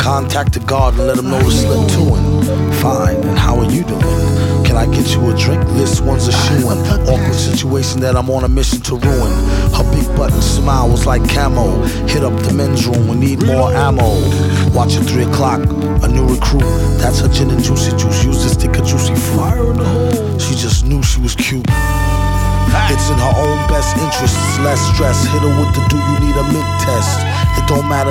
Contact the guard and let him know to slip to him. Fine, and how are you doing? Can I get you a drink? This one's a shoe-in. Awkward situation that I'm on a mission to ruin. Her big button smile was like camo. Hit up the men's room, we need more ammo. Watch at 3 o'clock, a new recruit. That's her gin and juicy juice. Use this stick of juicy fruit. She just knew she was cute. It's in her own best interest, less stress. Hit her with the do you need a mid test. It don't matter